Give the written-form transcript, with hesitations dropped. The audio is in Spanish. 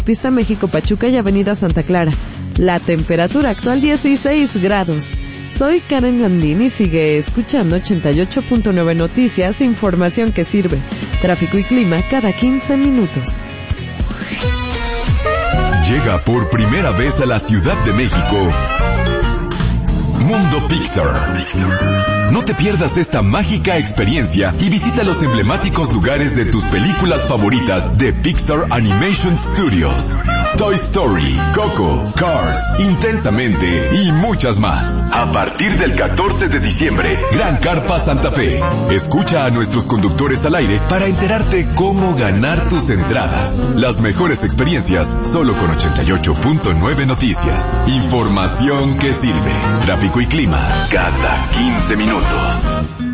Pista México Pachuca y Avenida Santa Clara. La temperatura actual 16 grados. Soy Karen Landín y sigue escuchando 88.9 Noticias, información que sirve. Tráfico y clima cada 15 minutos. Llega por primera vez a la Ciudad de México Mundo Pixar. No te pierdas esta mágica experiencia y visita los emblemáticos lugares de tus películas favoritas de Pixar Animation Studios. Toy Story, Coco, Cars, Intensamente y muchas más. A partir del 14 de diciembre, Gran Carpa Santa Fe. Escucha a nuestros conductores al aire para enterarte cómo ganar tus entradas. Las mejores experiencias solo con 88.9 Noticias. Información que sirve. Tráfico y clima cada 15 minutos.